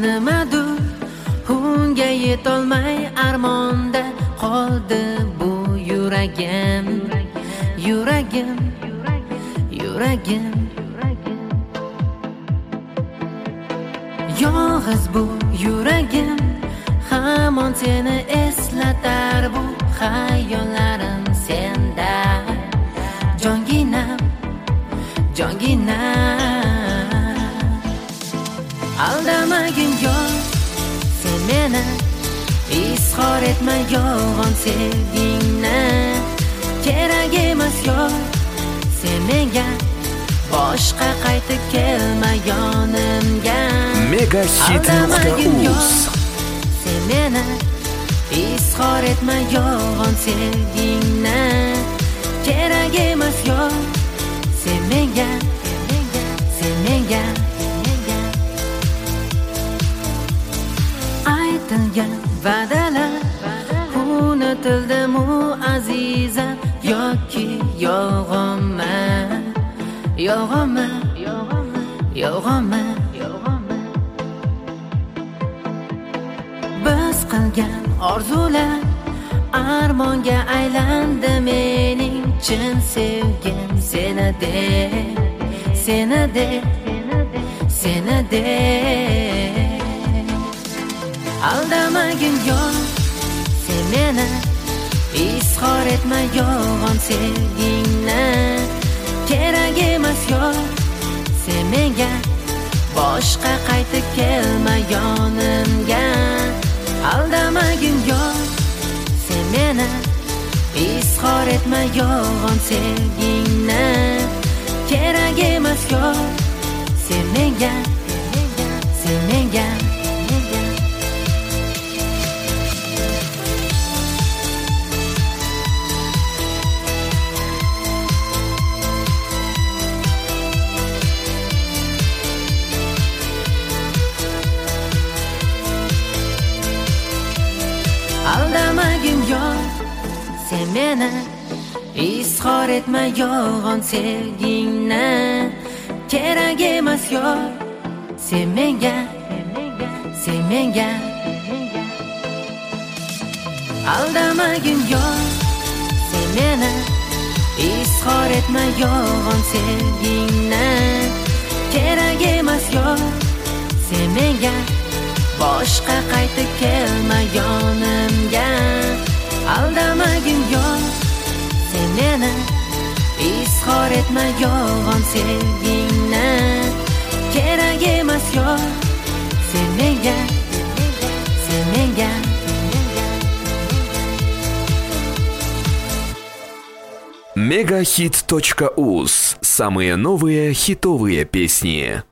nimadur unga yetolmay armonda qoldi bu yuragim, yuragim, yuragim. Yolg'iz bu yuragim hamon seni eslatar, bu xayollarim senda jonginam, jonginam. Aldamagin yor sen meni, izhor etma yolg'on sevgingni. Kerak emas yor sen menga, boshqa qaytib kelma yonimga. Megahit.uz. Sen meni, izhor etma yolg'on sevgingni. Kerak emas yor sen menga, sen menga. Aytilgan va'dalar unutildimi azizam, yoki yolg'onmi, yolg'onmi, yolg'onmi? Biz qilgan orzular armonga aylandi, mening chin sevgim seni de, seni de, seni de. Aldamagin yor sen meni, izhor etma yolg'on sevgingni. Kerak emas yor sen menga, boshqa qaytib kelma yonimga. Aldamagin yor sen meni, izhor etma yolg'on sevgingni. Kerak emas yor sen menga, sen menga. Aldamagin yor sen meni, izhor etma yolg'on sevgingni. Kerak emas yor sen menga, sen menga. Aldamagin yor sen meni, izhor etma yolg'on sevgingni. Kerak emas yor sen menga, boshqa qaytib kelma yonimga. Aldamagin yor sen meni, izhor etma yolg'on sevgingni. Kerak emas yor sen menga, sen menga. Megahit.uz. Самые новые хитовые песни.